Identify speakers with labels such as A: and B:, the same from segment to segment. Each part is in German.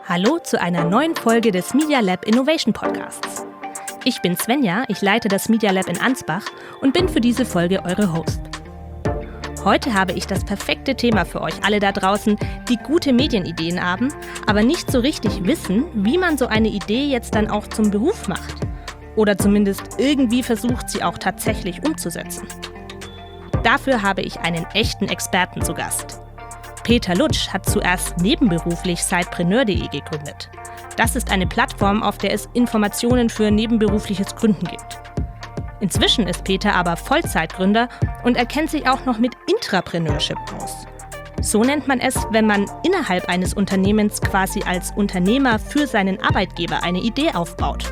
A: Hallo zu einer neuen Folge des Media Lab Innovation Podcasts. Ich bin Svenja, ich leite das Media Lab in Ansbach und bin für diese Folge eure Host. Heute habe ich das perfekte Thema für euch alle da draußen, die gute Medienideen haben, aber nicht so richtig wissen, wie man so eine Idee jetzt dann auch zum Beruf macht. Oder zumindest irgendwie versucht, sie auch tatsächlich umzusetzen. Dafür habe ich einen echten Experten zu Gast. Peter Lutsch hat zuerst nebenberuflich Sidepreneur.de gegründet. Das ist eine Plattform, auf der es Informationen für nebenberufliches Gründen gibt. Inzwischen ist Peter aber Vollzeitgründer und er kennt sich auch noch mit Intrapreneurship aus. So nennt man es, wenn man innerhalb eines Unternehmens quasi als Unternehmer für seinen Arbeitgeber eine Idee aufbaut.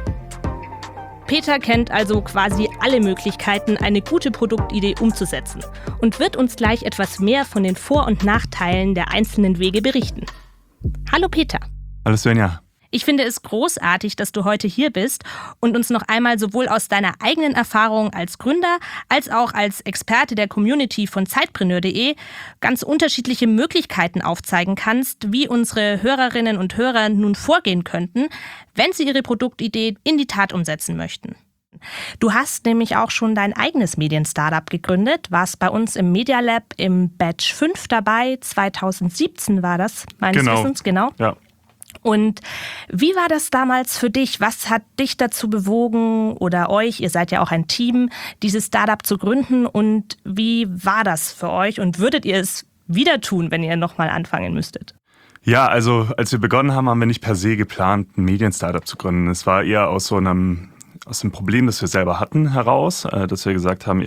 A: Peter kennt also quasi alle Möglichkeiten, eine gute Produktidee umzusetzen und wird uns gleich etwas mehr von den Vor- und Nachteilen der einzelnen Wege berichten. Hallo Peter.
B: Hallo Svenja.
A: Ich finde es großartig, dass du heute hier bist und uns noch einmal sowohl aus deiner eigenen Erfahrung als Gründer als auch als Experte der Community von Sidepreneur.de ganz unterschiedliche Möglichkeiten aufzeigen kannst, wie unsere Hörerinnen und Hörer nun vorgehen könnten, wenn sie ihre Produktidee in die Tat umsetzen möchten. Du hast nämlich auch schon dein eigenes Medien-Startup gegründet, warst bei uns im Media Lab im Batch 5 dabei, 2017 war das, meines Wissens, genau.
B: Ja.
A: Und wie war das damals für dich? Was hat dich dazu bewogen oder euch, ihr seid ja auch ein Team, dieses Startup zu gründen und wie war das für euch und würdet ihr es wieder tun, wenn ihr nochmal anfangen müsstet?
B: Ja, also als wir begonnen haben, haben wir nicht per se geplant, ein Medien-Startup zu gründen. Es war eher aus dem Problem, das wir selber hatten, heraus, dass wir gesagt haben,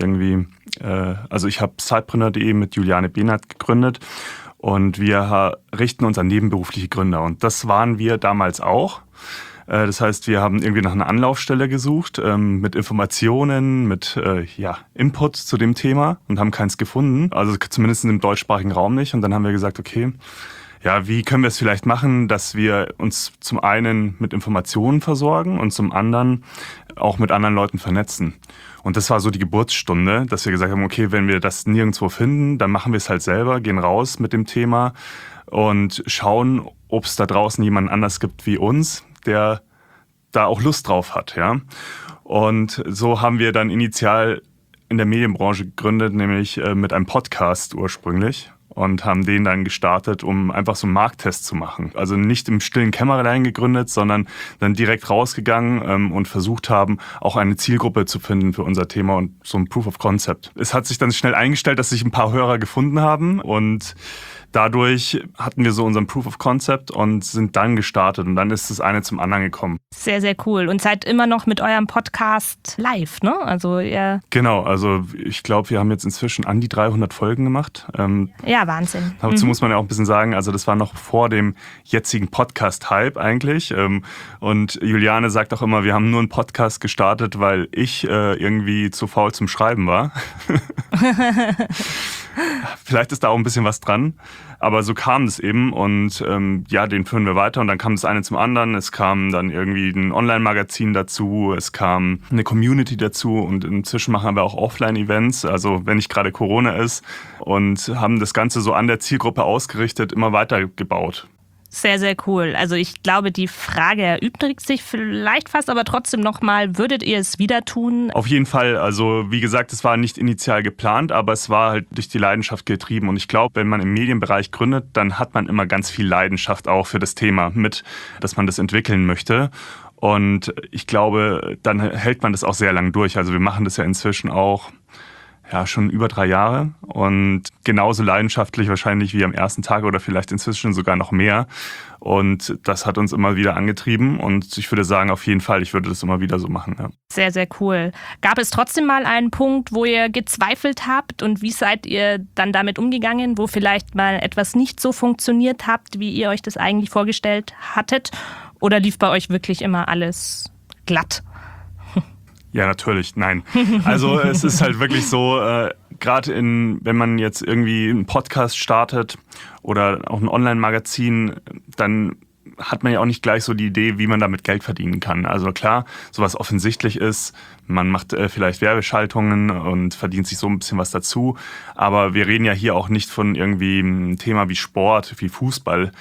B: also ich habe Sidepreneur.de mit Juliane Behnert gegründet. Und wir richten uns an nebenberufliche Gründer. Und das waren wir damals auch. Das heißt, wir haben irgendwie nach einer Anlaufstelle gesucht, mit Informationen, mit Input zu dem Thema und haben keins gefunden. Also zumindest im deutschsprachigen Raum nicht. Und dann haben wir gesagt, okay, ja, wie können wir es vielleicht machen, dass wir uns zum einen mit Informationen versorgen und zum anderen auch mit anderen Leuten vernetzen. Und das war so die Geburtsstunde, dass wir gesagt haben, okay, wenn wir das nirgendwo finden, dann machen wir es halt selber, gehen raus mit dem Thema und schauen, ob es da draußen jemanden anders gibt wie uns, der da auch Lust drauf hat. Ja? Und so haben wir dann initial in der Medienbranche gegründet, nämlich mit einem Podcast ursprünglich. Und haben den dann gestartet, um einfach so einen Markttest zu machen. Also nicht im stillen Kämmerlein gegründet, sondern dann direkt rausgegangen und versucht haben, auch eine Zielgruppe zu finden für unser Thema und so ein Proof of Concept. Es hat sich dann schnell eingestellt, dass sich ein paar Hörer gefunden haben und dadurch hatten wir so unseren Proof of Concept und sind dann gestartet und dann ist das eine zum anderen gekommen.
A: Sehr, sehr cool. Und seid immer noch mit eurem Podcast live, ne? Also ihr
B: Genau, also ich glaube, wir haben jetzt inzwischen an die 300 Folgen gemacht.
A: Ja, Wahnsinn.
B: Dazu muss man ja auch ein bisschen sagen, also das war noch vor dem jetzigen Podcast-Hype eigentlich. Und Juliane sagt auch immer, wir haben nur einen Podcast gestartet, weil ich irgendwie zu faul zum Schreiben war. Vielleicht ist da auch ein bisschen was dran, aber so kam es eben und den führen wir weiter und dann kam das eine zum anderen. Es kam dann irgendwie ein Online-Magazin dazu, es kam eine Community dazu und inzwischen machen wir auch Offline-Events, also wenn nicht gerade Corona ist und haben das Ganze so an der Zielgruppe ausgerichtet, immer weiter gebaut.
A: Sehr, sehr cool. Also ich glaube, die Frage erübrigt sich vielleicht fast, aber trotzdem nochmal, würdet ihr es wieder tun?
B: Auf jeden Fall. Also wie gesagt, es war nicht initial geplant, aber es war halt durch die Leidenschaft getrieben. Und ich glaube, wenn man im Medienbereich gründet, dann hat man immer ganz viel Leidenschaft auch für das Thema mit, dass man das entwickeln möchte. Und ich glaube, dann hält man das auch sehr lang durch. Also wir machen das ja inzwischen auch schon über 3 Jahre und genauso leidenschaftlich wahrscheinlich wie am ersten Tag oder vielleicht inzwischen sogar noch mehr. Und das hat uns immer wieder angetrieben und ich würde sagen, auf jeden Fall, ich würde das immer wieder so machen. Ja.
A: Sehr, sehr cool. Gab es trotzdem mal einen Punkt, wo ihr gezweifelt habt und wie seid ihr dann damit umgegangen, wo vielleicht mal etwas nicht so funktioniert habt, wie ihr euch das eigentlich vorgestellt hattet? Oder lief bei euch wirklich immer alles glatt?
B: Ja, natürlich, nein. Also es ist halt wirklich so, gerade wenn man jetzt irgendwie einen Podcast startet oder auch ein Online-Magazin, dann hat man ja auch nicht gleich so die Idee, wie man damit Geld verdienen kann. Also klar, sowas offensichtlich ist, man macht vielleicht Werbeschaltungen und verdient sich so ein bisschen was dazu. Aber wir reden ja hier auch nicht von irgendwie einem Thema wie Sport, wie Fußball,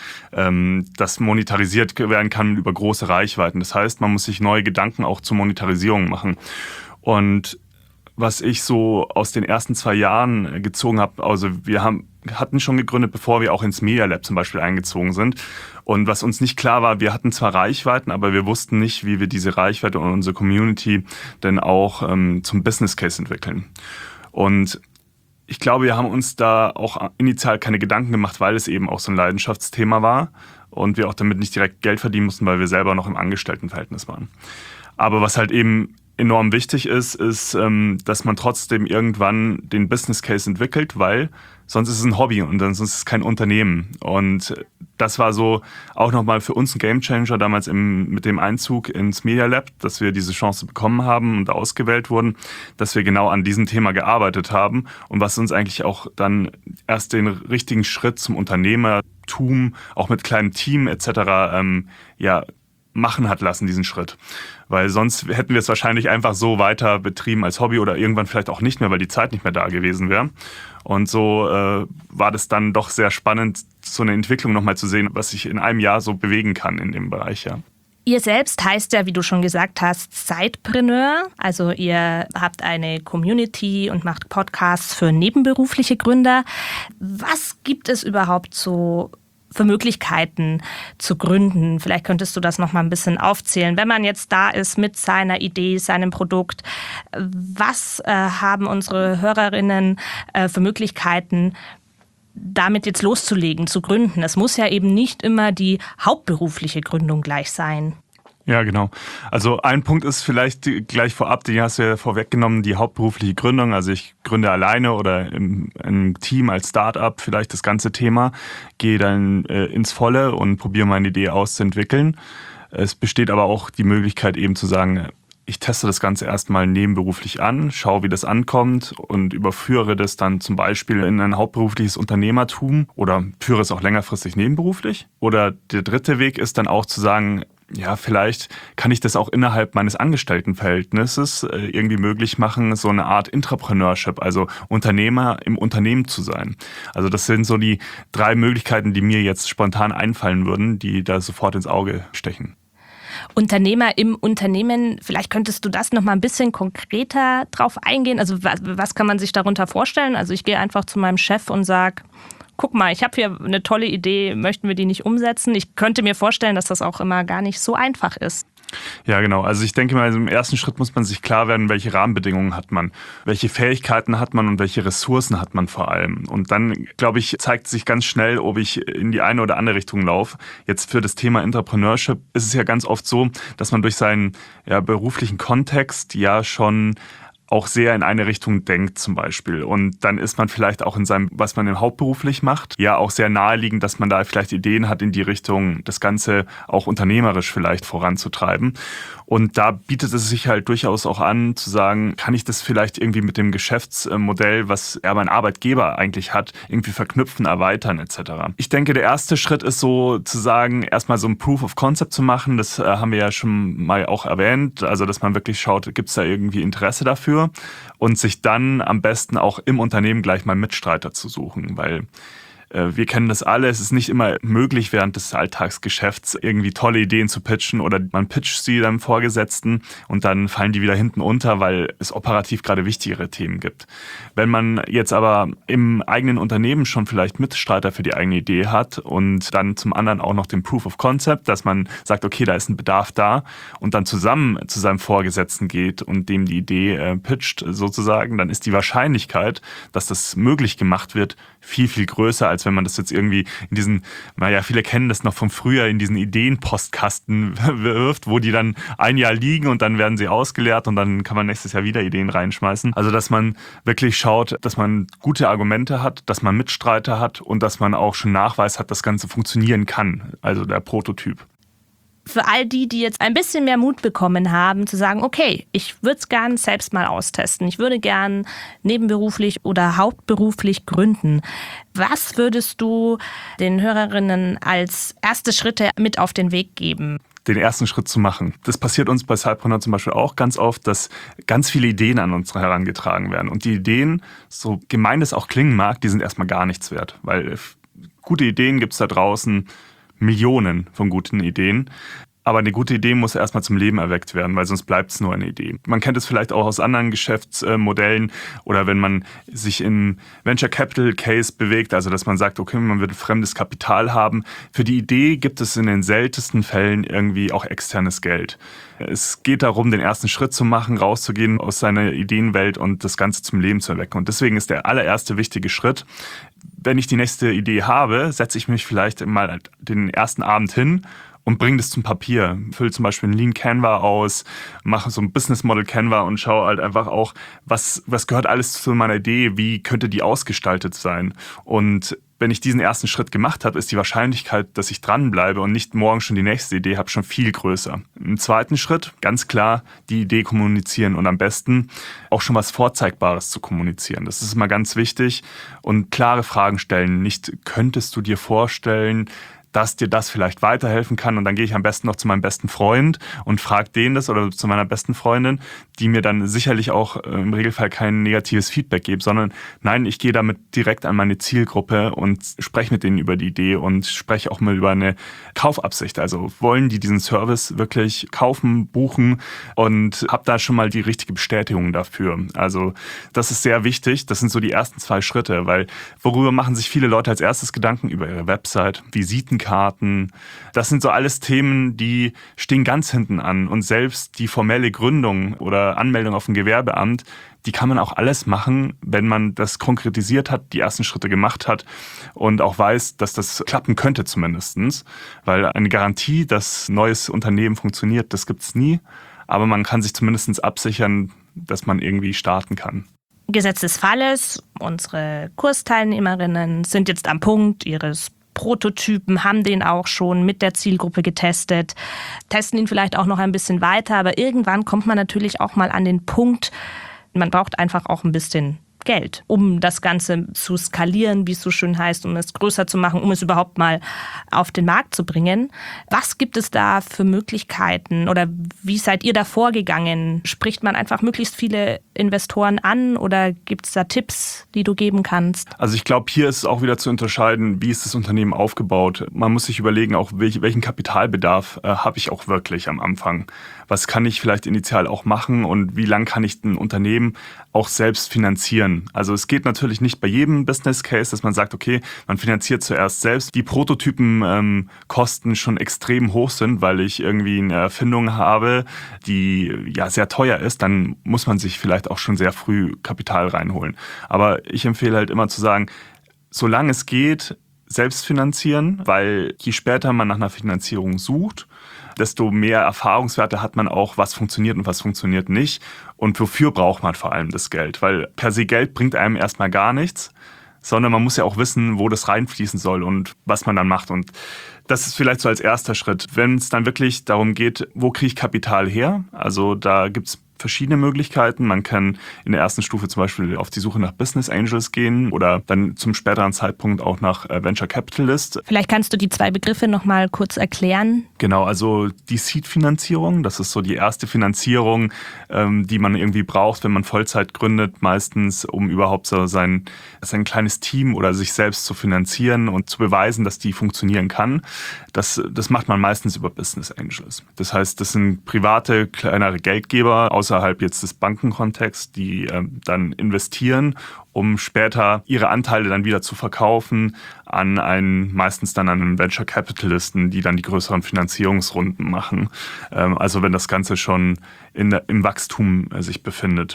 B: das monetarisiert werden kann über große Reichweiten. Das heißt, man muss sich neue Gedanken auch zur Monetarisierung machen. Und was ich so aus den ersten 2 Jahren gezogen habe, also wir hatten schon gegründet, bevor wir auch ins Media Lab zum Beispiel eingezogen sind. Und was uns nicht klar war, wir hatten zwar Reichweiten, aber wir wussten nicht, wie wir diese Reichweite und unsere Community denn auch zum Business Case entwickeln. Und ich glaube, wir haben uns da auch initial keine Gedanken gemacht, weil es eben auch so ein Leidenschaftsthema war und wir auch damit nicht direkt Geld verdienen mussten, weil wir selber noch im Angestelltenverhältnis waren. Aber was halt eben enorm wichtig ist, dass man trotzdem irgendwann den Business Case entwickelt, weil sonst ist es ein Hobby und sonst ist es kein Unternehmen. Und das war so auch nochmal für uns ein Gamechanger damals mit dem Einzug ins Media Lab, dass wir diese Chance bekommen haben und ausgewählt wurden, dass wir genau an diesem Thema gearbeitet haben und was uns eigentlich auch dann erst den richtigen Schritt zum Unternehmertum, auch mit kleinem Team etc. Machen hat lassen, diesen Schritt. Weil sonst hätten wir es wahrscheinlich einfach so weiter betrieben als Hobby oder irgendwann vielleicht auch nicht mehr, weil die Zeit nicht mehr da gewesen wäre. Und so war das dann doch sehr spannend, so eine Entwicklung nochmal zu sehen, was sich in einem Jahr so bewegen kann in dem Bereich, ja.
A: Ihr selbst heißt ja, wie du schon gesagt hast, Sidepreneur. Also ihr habt eine Community und macht Podcasts für nebenberufliche Gründer. Was gibt es überhaupt so für Möglichkeiten zu gründen? Vielleicht könntest du das noch mal ein bisschen aufzählen. Wenn man jetzt da ist mit seiner Idee, seinem Produkt, was haben unsere Hörerinnen für Möglichkeiten, damit jetzt loszulegen, zu gründen? Es muss ja eben nicht immer die hauptberufliche Gründung gleich sein.
B: Ja, genau. Also ein Punkt ist vielleicht gleich vorab, den hast du ja vorweggenommen, die hauptberufliche Gründung. Also ich gründe alleine oder im Team als Start-up vielleicht das ganze Thema, gehe dann ins Volle und probiere meine Idee auszuentwickeln. Es besteht aber auch die Möglichkeit eben zu sagen, ich teste das Ganze erstmal nebenberuflich an, schaue, wie das ankommt und überführe das dann zum Beispiel in ein hauptberufliches Unternehmertum oder führe es auch längerfristig nebenberuflich. Oder der dritte Weg ist dann auch zu sagen, ja, vielleicht kann ich das auch innerhalb meines Angestelltenverhältnisses irgendwie möglich machen, so eine Art Intrapreneurship, also Unternehmer im Unternehmen zu sein. Also das sind so die 3 Möglichkeiten, die mir jetzt spontan einfallen würden, die da sofort ins Auge stechen.
A: Unternehmer im Unternehmen, vielleicht könntest du das noch mal ein bisschen konkreter drauf eingehen. Also was kann man sich darunter vorstellen? Also ich gehe einfach zu meinem Chef und sage, guck mal, ich habe hier eine tolle Idee, möchten wir die nicht umsetzen? Ich könnte mir vorstellen, dass das auch immer gar nicht so einfach ist.
B: Ja, genau. Also ich denke mal, im ersten Schritt muss man sich klar werden, welche Rahmenbedingungen hat man, welche Fähigkeiten hat man und welche Ressourcen hat man vor allem. Und dann, glaube ich, zeigt sich ganz schnell, ob ich in die eine oder andere Richtung laufe. Jetzt für das Thema Entrepreneurship ist es ja ganz oft so, dass man durch seinen beruflichen Kontext ja schon auch sehr in eine Richtung denkt zum Beispiel. Und dann ist man vielleicht auch in seinem, was man hauptberuflich macht, ja auch sehr naheliegend, dass man da vielleicht Ideen hat in die Richtung, das Ganze auch unternehmerisch vielleicht voranzutreiben. Und da bietet es sich halt durchaus auch an, zu sagen, kann ich das vielleicht irgendwie mit dem Geschäftsmodell, was mein Arbeitgeber eigentlich hat, irgendwie verknüpfen, erweitern etc. Ich denke, der erste Schritt ist so zu sagen, erstmal so ein Proof of Concept zu machen. Das haben wir ja schon mal auch erwähnt. Also, dass man wirklich schaut, gibt es da irgendwie Interesse dafür? Und sich dann am besten auch im Unternehmen gleich mal Mitstreiter zu suchen, weil wir kennen das alle, es ist nicht immer möglich, während des Alltagsgeschäfts irgendwie tolle Ideen zu pitchen oder man pitcht sie dann Vorgesetzten und dann fallen die wieder hinten unter, weil es operativ gerade wichtigere Themen gibt. Wenn man jetzt aber im eigenen Unternehmen schon vielleicht Mitstreiter für die eigene Idee hat und dann zum anderen auch noch den Proof of Concept, dass man sagt, okay, da ist ein Bedarf da und dann zusammen zu seinem Vorgesetzten geht und dem die Idee pitcht sozusagen, dann ist die Wahrscheinlichkeit, dass das möglich gemacht wird, viel, viel größer, als wenn man das jetzt irgendwie in diesen, viele kennen das noch von früher, in diesen Ideenpostkasten wirft, wo die dann ein Jahr liegen und dann werden sie ausgeleert und dann kann man nächstes Jahr wieder Ideen reinschmeißen. Also, dass man wirklich schaut, dass man gute Argumente hat, dass man Mitstreiter hat und dass man auch schon Nachweis hat, dass das Ganze funktionieren kann. Also der Prototyp.
A: Für all die, die jetzt ein bisschen mehr Mut bekommen haben, zu sagen, okay, ich würde es gern selbst mal austesten. Ich würde gern nebenberuflich oder hauptberuflich gründen. Was würdest du den Hörerinnen als erste Schritte mit auf den Weg geben?
B: Den ersten Schritt zu machen. Das passiert uns bei Sidepreneur zum Beispiel auch ganz oft, dass ganz viele Ideen an uns herangetragen werden. Und die Ideen, so gemein das auch klingen mag, die sind erstmal gar nichts wert. Weil gute Ideen gibt es da draußen Millionen von guten Ideen. Aber eine gute Idee muss erstmal zum Leben erweckt werden, weil sonst bleibt es nur eine Idee. Man kennt es vielleicht auch aus anderen Geschäftsmodellen oder wenn man sich im Venture Capital Case bewegt, also dass man sagt, okay, man wird fremdes Kapital haben. Für die Idee gibt es in den seltensten Fällen irgendwie auch externes Geld. Es geht darum, den ersten Schritt zu machen, rauszugehen aus seiner Ideenwelt und das Ganze zum Leben zu erwecken. Und deswegen ist der allererste wichtige Schritt, wenn ich die nächste Idee habe, setze ich mich vielleicht mal den ersten Abend hin und bringe das zum Papier. Fülle zum Beispiel ein Lean Canva aus, mache so ein Business Model Canva und schaue halt einfach auch, was gehört alles zu meiner Idee, wie könnte die ausgestaltet sein. Und wenn ich diesen ersten Schritt gemacht habe, ist die Wahrscheinlichkeit, dass ich dranbleibe und nicht morgen schon die nächste Idee habe, schon viel größer. Im zweiten Schritt, ganz klar, die Idee kommunizieren und am besten auch schon was Vorzeigbares zu kommunizieren. Das ist immer ganz wichtig und klare Fragen stellen. Nicht, könntest du dir vorstellen, dass dir das vielleicht weiterhelfen kann. Und dann gehe ich am besten noch zu meinem besten Freund und frage den das oder zu meiner besten Freundin, die mir dann sicherlich auch im Regelfall kein negatives Feedback gibt, sondern nein, ich gehe damit direkt an meine Zielgruppe und spreche mit denen über die Idee und spreche auch mal über eine Kaufabsicht. Also wollen die diesen Service wirklich kaufen, buchen und habe da schon mal die richtige Bestätigung dafür. Also das ist sehr wichtig. Das sind so die ersten 2 Schritte, weil worüber machen sich viele Leute als erstes Gedanken? Über ihre Website, Visitenkarten. Das sind so alles Themen, die stehen ganz hinten an. Und selbst die formelle Gründung oder Anmeldung auf ein Gewerbeamt, die kann man auch alles machen, wenn man das konkretisiert hat, die ersten Schritte gemacht hat und auch weiß, dass das klappen könnte zumindest. Weil eine Garantie, dass ein neues Unternehmen funktioniert, das gibt es nie. Aber man kann sich zumindest absichern, dass man irgendwie starten kann.
A: Gesetz des Falles, unsere Kursteilnehmerinnen sind jetzt am Punkt ihres Prototypen, haben den auch schon mit der Zielgruppe getestet, testen ihn vielleicht auch noch ein bisschen weiter, aber irgendwann kommt man natürlich auch mal an den Punkt, man braucht einfach auch ein bisschen Geld, um das Ganze zu skalieren, wie es so schön heißt, um es größer zu machen, um es überhaupt mal auf den Markt zu bringen. Was gibt es da für Möglichkeiten oder wie seid ihr da vorgegangen? Spricht man einfach möglichst viele Investoren an oder gibt es da Tipps, die du geben kannst?
B: Also ich glaube, hier ist es auch wieder zu unterscheiden, wie ist das Unternehmen aufgebaut. Man muss sich überlegen, auch welchen Kapitalbedarf habe ich auch wirklich am Anfang. Was kann ich vielleicht initial auch machen und wie lang kann ich ein Unternehmen auch selbst finanzieren? Also es geht natürlich nicht bei jedem Business Case, dass man sagt, okay, man finanziert zuerst selbst. Die Prototypenkosten schon extrem hoch sind, weil ich irgendwie eine Erfindung habe, die ja sehr teuer ist, dann muss man sich vielleicht auch schon sehr früh Kapital reinholen. Aber ich empfehle halt immer zu sagen, solange es geht, selbst finanzieren, weil je später man nach einer Finanzierung sucht, desto mehr Erfahrungswerte hat man auch, was funktioniert und was funktioniert nicht. Und wofür braucht man vor allem das Geld? Weil per se Geld bringt einem erstmal gar nichts, sondern man muss ja auch wissen, wo das reinfließen soll und was man dann macht. Und das ist vielleicht so als erster Schritt. Wenn es dann wirklich darum geht, wo kriege ich Kapital her? Also da gibt es verschiedene Möglichkeiten. Man kann in der ersten Stufe zum Beispiel auf die Suche nach Business Angels gehen oder dann zum späteren Zeitpunkt auch nach Venture Capitalist.
A: Vielleicht kannst du die 2 Begriffe noch mal kurz erklären.
B: Genau, also die Seed-Finanzierung, das ist so die erste Finanzierung, die man irgendwie braucht, wenn man Vollzeit gründet, meistens, um überhaupt so sein kleines Team oder sich selbst zu finanzieren und zu beweisen, dass die funktionieren kann. Das macht man meistens über Business Angels. Das heißt, das sind private, kleinere Geldgeber außerhalb jetzt des Bankenkontexts, die dann investieren, um später ihre Anteile dann wieder zu verkaufen meistens dann an einen Venture Capitalisten, die dann die größeren Finanzierungsrunden machen. Also wenn das Ganze schon im Wachstum sich befindet.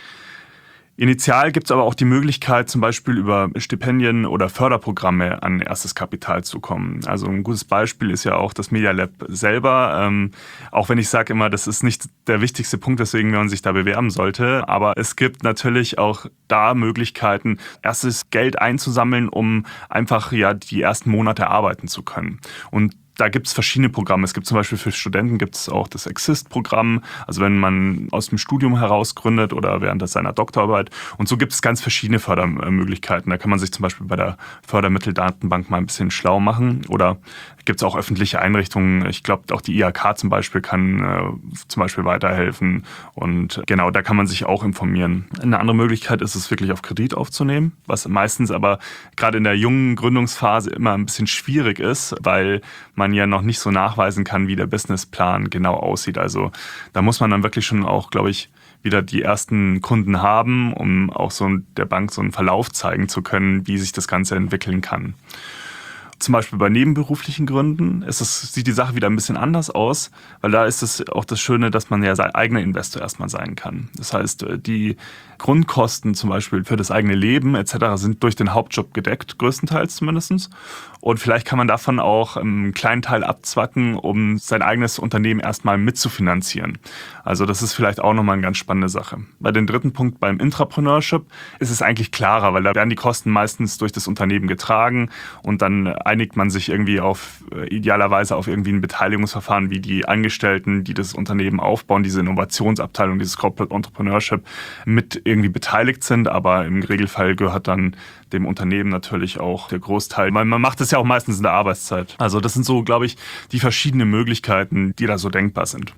B: Initial gibt es aber auch die Möglichkeit, zum Beispiel über Stipendien oder Förderprogramme an erstes Kapital zu kommen. Also ein gutes Beispiel ist ja auch das Media Lab selber. Auch wenn ich sage immer, das ist nicht der wichtigste Punkt, weswegen man sich da bewerben sollte. Aber es gibt natürlich auch da Möglichkeiten, erstes Geld einzusammeln, um einfach ja die ersten Monate arbeiten zu können. Und Da gibt es verschiedene Programme. Es gibt zum Beispiel für Studenten gibt es auch das Exist-Programm, also wenn man aus dem Studium heraus gründet oder während seiner Doktorarbeit. Und so gibt es ganz verschiedene Fördermöglichkeiten. Da kann man sich zum Beispiel bei der Fördermitteldatenbank mal ein bisschen schlau machen. Oder gibt es auch öffentliche Einrichtungen. Ich glaube, auch die IHK zum Beispiel kann zum Beispiel weiterhelfen. Und genau, da kann man sich auch informieren. Eine andere Möglichkeit ist es wirklich auf Kredit aufzunehmen, was meistens aber gerade in der jungen Gründungsphase immer ein bisschen schwierig ist, weil man ja noch nicht so nachweisen kann, wie der Businessplan genau aussieht. Also da muss man dann wirklich schon auch, glaube ich, wieder die ersten Kunden haben, um auch so der Bank so einen Verlauf zeigen zu können, wie sich das Ganze entwickeln kann. Zum Beispiel bei nebenberuflichen Gründen sieht die Sache wieder ein bisschen anders aus, weil da ist es auch das Schöne, dass man ja sein eigener Investor erstmal sein kann. Das heißt, die Grundkosten zum Beispiel für das eigene Leben etc. sind durch den Hauptjob gedeckt, größtenteils zumindest. Und vielleicht kann man davon auch einen kleinen Teil abzwacken, um sein eigenes Unternehmen erstmal mitzufinanzieren. Also das ist vielleicht auch nochmal eine ganz spannende Sache. Bei dem dritten Punkt, beim Intrapreneurship, ist es eigentlich klarer, weil da werden die Kosten meistens durch das Unternehmen getragen und dann einigt man sich irgendwie idealerweise auf irgendwie ein Beteiligungsverfahren, wie die Angestellten, die das Unternehmen aufbauen, diese Innovationsabteilung, dieses Corporate Entrepreneurship mit irgendwie beteiligt sind, aber im Regelfall gehört dann dem Unternehmen natürlich auch der Großteil. Man macht es ja auch meistens in der Arbeitszeit. Also das sind so, glaube ich, die verschiedenen Möglichkeiten, die da so denkbar sind.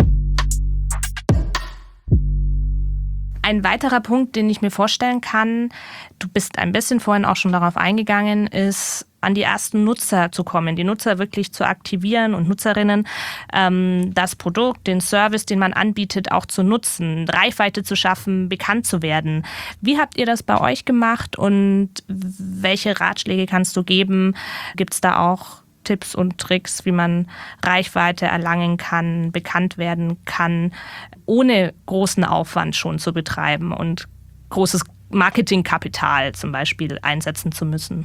A: Ein weiterer Punkt, den ich mir vorstellen kann, du bist ein bisschen vorhin auch schon darauf eingegangen, ist, an die ersten Nutzer zu kommen, die Nutzer wirklich zu aktivieren und Nutzerinnen, das Produkt, den Service, den man anbietet, auch zu nutzen, Reichweite zu schaffen, bekannt zu werden. Wie habt ihr das bei euch gemacht und welche Ratschläge kannst du geben? Gibt es da auch Tipps und Tricks, wie man Reichweite erlangen kann, bekannt werden kann, ohne großen Aufwand schon zu betreiben und großes Marketingkapital zum Beispiel einsetzen zu müssen?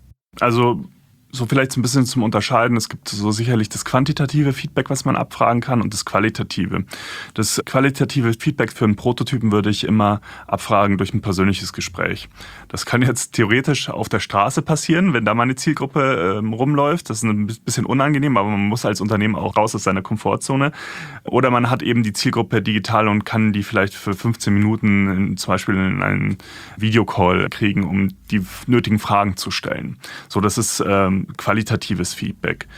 B: Also so vielleicht so ein bisschen zum Unterscheiden. Es gibt so sicherlich das quantitative Feedback, was man abfragen kann, und das qualitative. Das qualitative Feedback für einen Prototypen würde ich immer abfragen durch ein persönliches Gespräch. Das kann jetzt theoretisch auf der Straße passieren, wenn da mal eine Zielgruppe rumläuft. Das ist ein bisschen unangenehm, aber man muss als Unternehmen auch raus aus seiner Komfortzone. Oder man hat eben die Zielgruppe digital und kann die vielleicht für 15 Minuten zum Beispiel in einen Videocall kriegen, um die nötigen Fragen zu stellen. So, das ist qualitatives Feedback.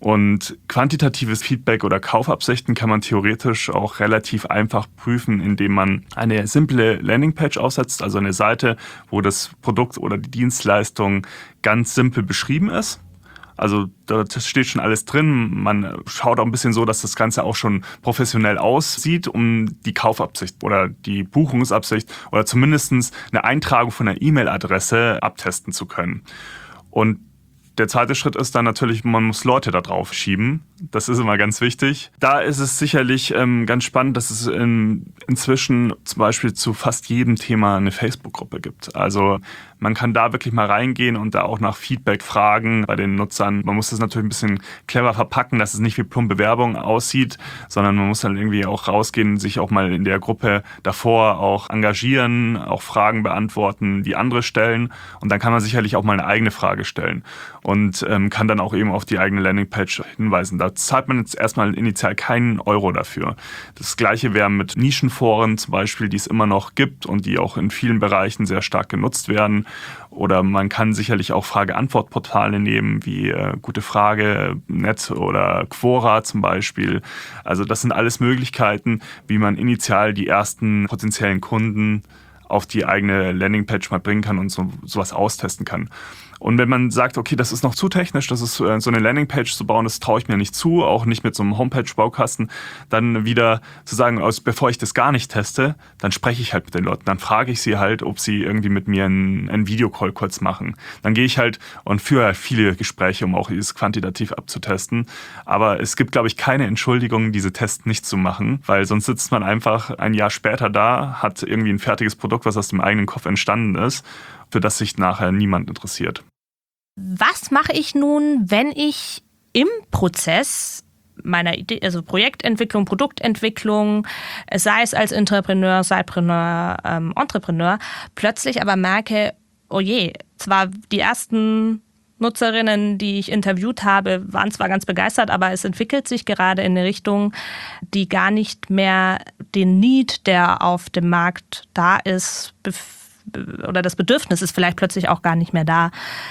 B: Und quantitatives Feedback oder Kaufabsichten kann man theoretisch auch relativ einfach prüfen, indem man eine simple Landingpage aufsetzt, also eine Seite, wo das Produkt oder die Dienstleistung ganz simpel beschrieben ist. Also da steht schon alles drin. Man schaut auch ein bisschen so, dass das Ganze auch schon professionell aussieht, um die Kaufabsicht oder die Buchungsabsicht oder zumindest eine Eintragung von einer E-Mail-Adresse abtesten zu können. Und der zweite Schritt ist dann natürlich, man muss Leute da drauf schieben. Das ist immer ganz wichtig. Da ist es sicherlich ganz spannend, dass es inzwischen zum Beispiel zu fast jedem Thema eine Facebook-Gruppe gibt. Also man kann da wirklich mal reingehen und da auch nach Feedback fragen bei den Nutzern. Man muss das natürlich ein bisschen clever verpacken, dass es nicht wie plumpe Werbung aussieht, sondern man muss dann irgendwie auch rausgehen, sich auch mal in der Gruppe davor auch engagieren, auch Fragen beantworten, die andere stellen. Und dann kann man sicherlich auch mal eine eigene Frage stellen und kann dann auch eben auf die eigene Landingpage hinweisen. Da zahlt man jetzt erstmal initial keinen Euro dafür. Das Gleiche wäre mit Nischenforen zum Beispiel, die es immer noch gibt und die auch in vielen Bereichen sehr stark genutzt werden. Oder man kann sicherlich auch Frage-Antwort-Portale nehmen, wie Gute Frage, Net oder Quora zum Beispiel. Also das sind alles Möglichkeiten, wie man initial die ersten potenziellen Kunden auf die eigene Landingpage mal bringen kann und sowas austesten kann. Und wenn man sagt, okay, das ist noch zu technisch, das ist so eine Landingpage zu bauen, das traue ich mir nicht zu, auch nicht mit so einem Homepage-Baukasten, dann wieder zu sagen, bevor ich das gar nicht teste, dann spreche ich halt mit den Leuten, dann frage ich sie halt, ob sie irgendwie mit mir einen Videocall kurz machen. Dann gehe ich halt und führe viele Gespräche, um auch dieses quantitativ abzutesten. Aber es gibt, glaube ich, keine Entschuldigung, diese Tests nicht zu machen, weil sonst sitzt man einfach ein Jahr später da, hat irgendwie ein fertiges Produkt, was aus dem eigenen Kopf entstanden ist, für das sich nachher niemand interessiert.
A: Was mache ich nun, wenn ich im Prozess meiner Idee, also Projektentwicklung, Produktentwicklung, sei es als Intrapreneur, Sidepreneur, Entrepreneur, plötzlich aber merke, oh je, zwar die ersten Nutzerinnen, die ich interviewt habe, waren zwar ganz begeistert, aber es entwickelt sich gerade in eine Richtung, die gar nicht mehr den Need, der auf dem Markt da ist, oder das Bedürfnis ist vielleicht plötzlich auch gar nicht mehr da.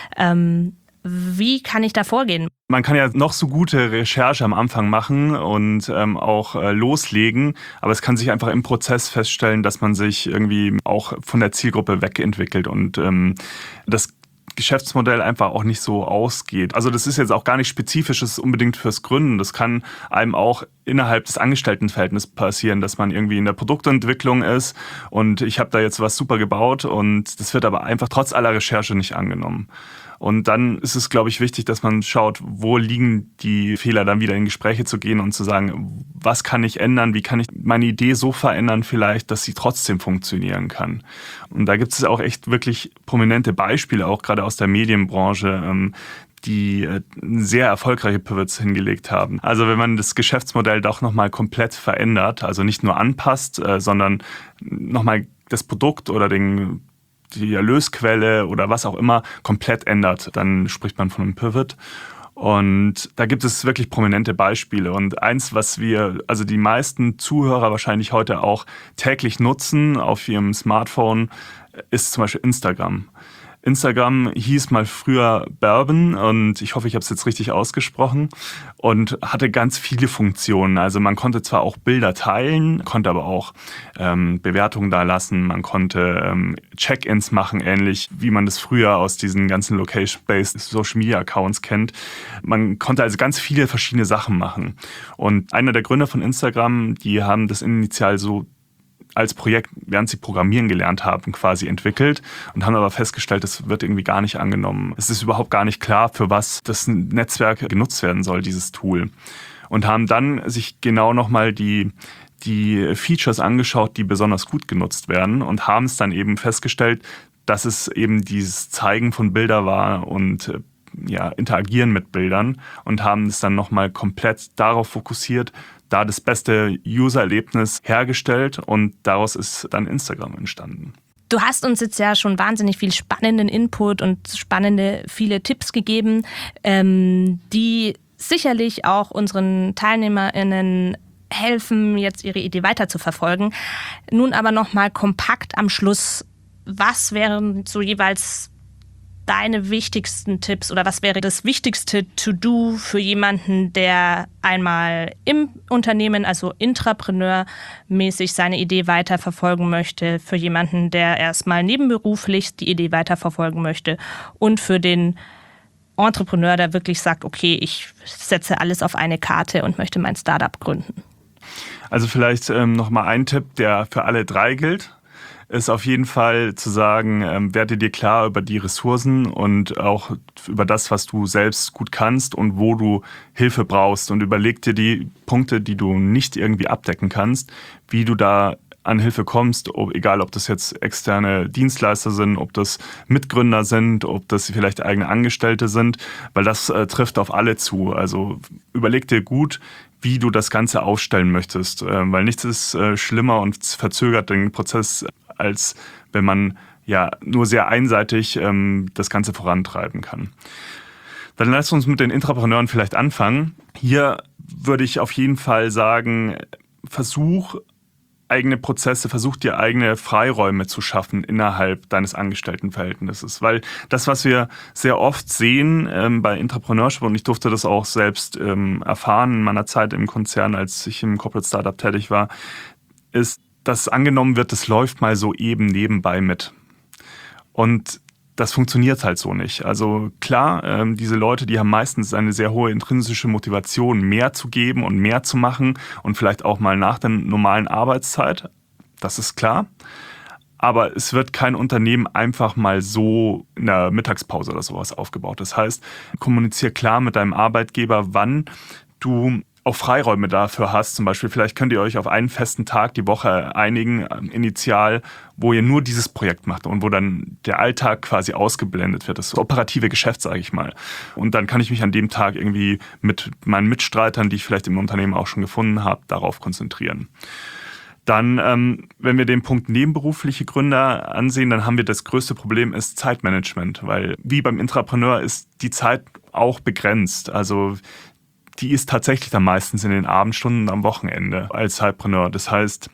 A: Wie kann ich da vorgehen?
B: Man kann ja noch so gute Recherche am Anfang machen und auch loslegen, aber es kann sich einfach im Prozess feststellen, dass man sich irgendwie auch von der Zielgruppe wegentwickelt und das Geschäftsmodell einfach auch nicht so ausgeht. Also das ist jetzt auch gar nicht spezifisches unbedingt fürs Gründen. Das kann einem auch innerhalb des Angestelltenverhältnisses passieren, dass man irgendwie in der Produktentwicklung ist und ich habe da jetzt was super gebaut und das wird aber einfach trotz aller Recherche nicht angenommen. Und dann ist es, glaube ich, wichtig, dass man schaut, wo liegen die Fehler, dann wieder in Gespräche zu gehen und zu sagen, was kann ich ändern, wie kann ich meine Idee so verändern vielleicht, dass sie trotzdem funktionieren kann. Und da gibt es auch echt wirklich prominente Beispiele, auch gerade aus der Medienbranche, die sehr erfolgreiche Pivots hingelegt haben. Also wenn man das Geschäftsmodell doch nochmal komplett verändert, also nicht nur anpasst, sondern nochmal das Produkt oder die Erlösquelle oder was auch immer komplett ändert, dann spricht man von einem Pivot. Und da gibt es wirklich prominente Beispiele. Und eins, was also die meisten Zuhörer wahrscheinlich heute auch täglich nutzen auf ihrem Smartphone, ist zum Beispiel Instagram. Instagram hieß mal früher Bourbon und ich hoffe, ich habe es jetzt richtig ausgesprochen und hatte ganz viele Funktionen. Also man konnte zwar auch Bilder teilen, konnte aber auch Bewertungen da lassen, man konnte Check-ins machen, ähnlich wie man das früher aus diesen ganzen Location-Based Social-Media-Accounts kennt. Man konnte also ganz viele verschiedene Sachen machen. Und einer der Gründer von Instagram, die haben das initial so als Projekt, während sie programmieren gelernt haben, quasi entwickelt und haben aber festgestellt, das wird irgendwie gar nicht angenommen. Es ist überhaupt gar nicht klar, für was das Netzwerk genutzt werden soll, dieses Tool. Und haben dann sich genau nochmal die Features angeschaut, die besonders gut genutzt werden und haben es dann eben festgestellt, dass es eben dieses Zeigen von Bildern war und interagieren mit Bildern und haben es dann nochmal komplett darauf fokussiert, da das beste User-Erlebnis hergestellt und daraus ist dann Instagram entstanden.
A: Du hast uns jetzt ja schon wahnsinnig viel spannenden Input und viele Tipps gegeben, die sicherlich auch unseren TeilnehmerInnen helfen, jetzt ihre Idee weiter zu verfolgen. Nun aber nochmal kompakt am Schluss, was wären so jeweils deine wichtigsten Tipps oder was wäre das wichtigste To-Do für jemanden, der einmal im Unternehmen, also intrapreneurmäßig seine Idee weiterverfolgen möchte, für jemanden, der erstmal nebenberuflich die Idee weiterverfolgen möchte und für den Entrepreneur, der wirklich sagt, okay, ich setze alles auf eine Karte und möchte mein Startup gründen?
B: Also vielleicht nochmal ein Tipp, der für alle drei gilt. Ist auf jeden Fall zu sagen, werde dir klar über die Ressourcen und auch über das, was du selbst gut kannst und wo du Hilfe brauchst und überleg dir die Punkte, die du nicht irgendwie abdecken kannst, wie du da an Hilfe kommst, egal ob das jetzt externe Dienstleister sind, ob das Mitgründer sind, ob das vielleicht eigene Angestellte sind, weil das trifft auf alle zu. Also überleg dir gut, wie du das Ganze aufstellen möchtest, weil nichts ist schlimmer und verzögert den Prozess, als wenn man ja nur sehr einseitig das Ganze vorantreiben kann. Dann lass uns mit den Intrapreneuren vielleicht anfangen. Hier würde ich auf jeden Fall sagen, versuch dir eigene Freiräume zu schaffen innerhalb deines Angestelltenverhältnisses. Weil das, was wir sehr oft sehen bei Intrapreneurship, und ich durfte das auch selbst erfahren in meiner Zeit im Konzern, als ich im Corporate Startup tätig war, ist, dass angenommen wird, das läuft mal so eben nebenbei mit. Und das funktioniert halt so nicht. Also klar, diese Leute, die haben meistens eine sehr hohe intrinsische Motivation, mehr zu geben und mehr zu machen und vielleicht auch mal nach der normalen Arbeitszeit. Das ist klar. Aber es wird kein Unternehmen einfach mal so in der Mittagspause oder sowas aufgebaut. Das heißt, kommuniziere klar mit deinem Arbeitgeber, wann du auch Freiräume dafür hast. Zum Beispiel, vielleicht könnt ihr euch auf einen festen Tag die Woche einigen, initial, wo ihr nur dieses Projekt macht und wo dann der Alltag quasi ausgeblendet wird. Das operative Geschäft, sage ich mal. Und dann kann ich mich an dem Tag irgendwie mit meinen Mitstreitern, die ich vielleicht im Unternehmen auch schon gefunden habe, darauf konzentrieren. Dann, wenn wir den Punkt nebenberufliche Gründer ansehen, dann haben wir das größte Problem ist Zeitmanagement, weil wie beim Intrapreneur ist die Zeit auch begrenzt. Also die ist tatsächlich dann meistens in den Abendstunden am Wochenende als Zeitpreneur. Das heißt,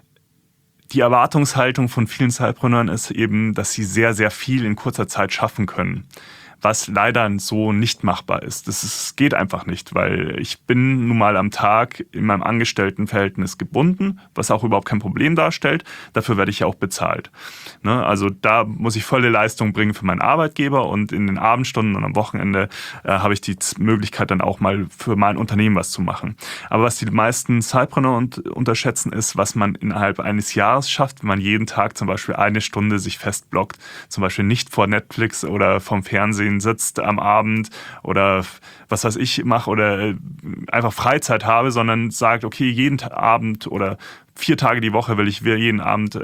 B: die Erwartungshaltung von vielen Zeitpreneuren ist eben, dass sie sehr, sehr viel in kurzer Zeit schaffen können, was leider so nicht machbar ist. Geht einfach nicht, weil ich bin nun mal am Tag in meinem Angestelltenverhältnis gebunden, was auch überhaupt kein Problem darstellt. Dafür werde ich ja auch bezahlt. Ne? Also da muss ich volle Leistung bringen für meinen Arbeitgeber und in den Abendstunden und am Wochenende habe ich die Möglichkeit dann auch mal für mein Unternehmen was zu machen. Aber was die meisten Zeitpreneur unterschätzen ist, was man innerhalb eines Jahres schafft, wenn man jeden Tag zum Beispiel eine Stunde sich festblockt, zum Beispiel nicht vor Netflix oder vom Fernsehen sitzt am Abend oder was weiß ich mache oder einfach Freizeit habe, sondern sagt, okay, jeden Abend oder 4 Tage die Woche will ich jeden Abend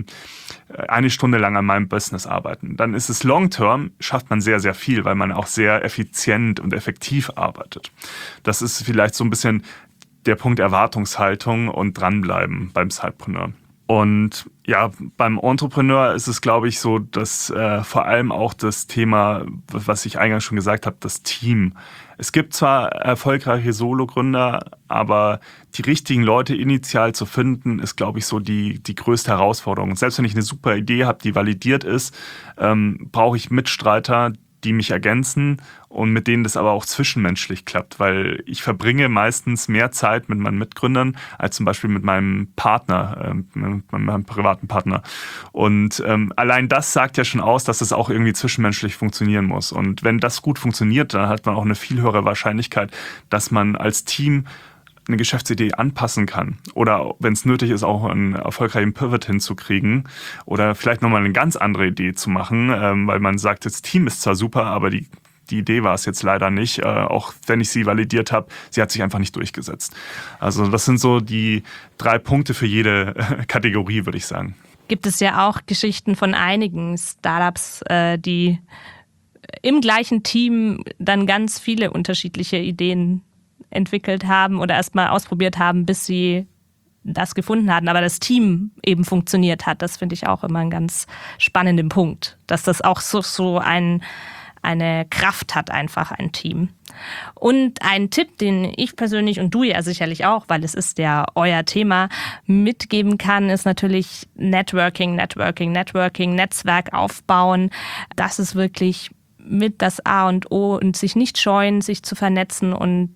B: eine Stunde lang an meinem Business arbeiten. Dann ist es long-term, schafft man sehr, sehr viel, weil man auch sehr effizient und effektiv arbeitet. Das ist vielleicht so ein bisschen der Punkt Erwartungshaltung und dranbleiben beim Zeitpreneur. Und ja, beim Entrepreneur ist es, glaube ich, so, dass vor allem auch das Thema, was ich eingangs schon gesagt habe, das Team. Es gibt zwar erfolgreiche Solo-Gründer, aber die richtigen Leute initial zu finden, ist, glaube ich, so die größte Herausforderung. Und selbst wenn ich eine super Idee habe, die validiert ist, brauche ich Mitstreiter, die mich ergänzen und mit denen das aber auch zwischenmenschlich klappt, weil ich verbringe meistens mehr Zeit mit meinen Mitgründern als zum Beispiel mit meinem Partner, mit meinem privaten Partner. Und allein das sagt ja schon aus, dass es auch irgendwie zwischenmenschlich funktionieren muss. Und wenn das gut funktioniert, dann hat man auch eine viel höhere Wahrscheinlichkeit, dass man als Team eine Geschäftsidee anpassen kann oder wenn es nötig ist, auch einen erfolgreichen Pivot hinzukriegen oder vielleicht nochmal eine ganz andere Idee zu machen, weil man sagt, das Team ist zwar super, aber die Idee war es jetzt leider nicht, auch wenn ich sie validiert habe, sie hat sich einfach nicht durchgesetzt. Also das sind so die 3 Punkte für jede Kategorie, würde ich sagen.
A: Gibt es ja auch Geschichten von einigen Startups, die im gleichen Team dann ganz viele unterschiedliche Ideen entwickelt haben oder erstmal ausprobiert haben, bis sie das gefunden hatten, aber das Team eben funktioniert hat. Das finde ich auch immer einen ganz spannenden Punkt, dass das auch so eine Kraft hat, einfach ein Team. Und ein Tipp, den ich persönlich und du ja sicherlich auch, weil es ist ja euer Thema, mitgeben kann, ist natürlich Networking, Netzwerk aufbauen. Das ist wirklich mit das A und O und sich nicht scheuen, sich zu vernetzen und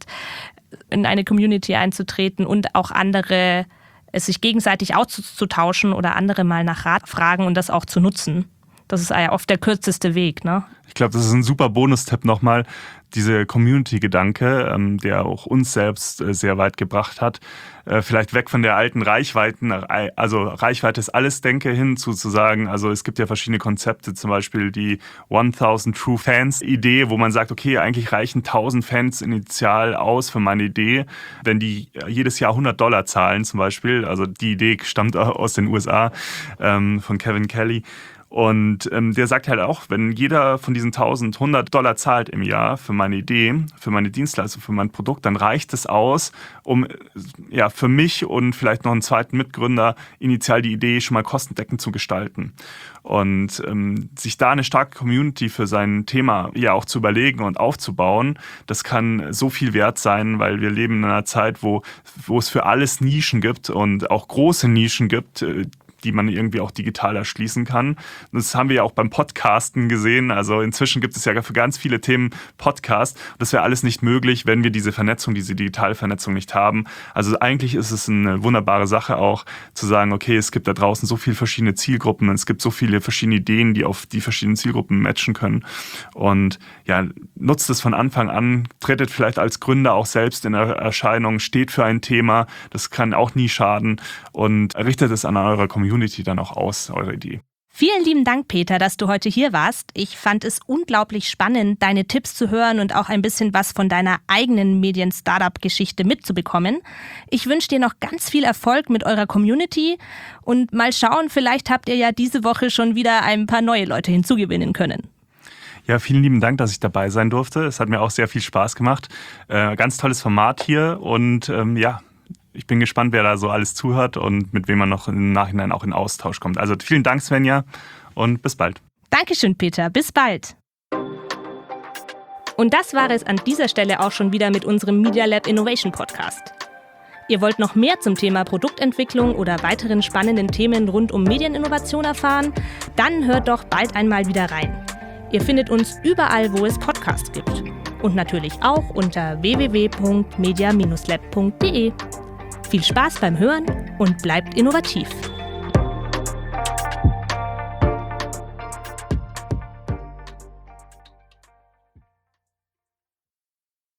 A: in eine Community einzutreten und auch andere, es sich gegenseitig auszutauschen oder andere mal nach Rat fragen und das auch zu nutzen. Das ist ja oft der kürzeste Weg, ne?
B: Ich glaube, das ist ein super Bonustipp nochmal, diese Community-Gedanke, der auch uns selbst sehr weit gebracht hat. Vielleicht weg von der alten Reichweiten, also Reichweite ist alles Denke hin zu sagen, also es gibt ja verschiedene Konzepte, zum Beispiel die 1000 True Fans Idee, wo man sagt, okay, eigentlich reichen 1000 Fans initial aus für meine Idee, wenn die jedes Jahr $100 zahlen zum Beispiel, also die Idee stammt aus den USA von Kevin Kelly. Und der sagt halt auch, wenn jeder von diesen 1000 $100 zahlt im Jahr für meine Idee, für meine Dienstleistung, für mein Produkt, dann reicht es aus, um ja für mich und vielleicht noch einen zweiten Mitgründer initial die Idee schon mal kostendeckend zu gestalten. Und sich da eine starke Community für sein Thema ja auch zu überlegen und aufzubauen, das kann so viel wert sein, weil wir leben in einer Zeit, wo es für alles Nischen gibt und auch große Nischen gibt, die man irgendwie auch digital erschließen kann. Das haben wir ja auch beim Podcasten gesehen. Also inzwischen gibt es ja für ganz viele Themen Podcast. Das wäre alles nicht möglich, wenn wir diese Vernetzung, diese digitale Vernetzung nicht haben. Also eigentlich ist es eine wunderbare Sache auch zu sagen, okay, es gibt da draußen so viele verschiedene Zielgruppen, es gibt so viele verschiedene Ideen, die auf die verschiedenen Zielgruppen matchen können. Und ja, nutzt es von Anfang an, tretet vielleicht als Gründer auch selbst in Erscheinung, steht für ein Thema, das kann auch nie schaden und richtet es an eurer Community dann auch aus, eure Idee.
A: Vielen lieben Dank, Peter, dass du heute hier warst. Ich fand es unglaublich spannend, deine Tipps zu hören und auch ein bisschen was von deiner eigenen Medien-Startup-Geschichte mitzubekommen. Ich wünsche dir noch ganz viel Erfolg mit eurer Community und mal schauen, vielleicht habt ihr ja diese Woche schon wieder ein paar neue Leute hinzugewinnen können.
B: Ja, vielen lieben Dank, dass ich dabei sein durfte. Es hat mir auch sehr viel Spaß gemacht. Ganz tolles Format hier und ich bin gespannt, wer da so alles zuhört und mit wem man noch im Nachhinein auch in Austausch kommt. Also vielen Dank, Svenja, und bis bald.
A: Dankeschön, Peter. Bis bald. Und das war es an dieser Stelle auch schon wieder mit unserem Media Lab Innovation Podcast. Ihr wollt noch mehr zum Thema Produktentwicklung oder weiteren spannenden Themen rund um Medieninnovation erfahren? Dann hört doch bald einmal wieder rein. Ihr findet uns überall, wo es Podcasts gibt. Und natürlich auch unter www.media-lab.de. Viel Spaß beim Hören und bleibt innovativ.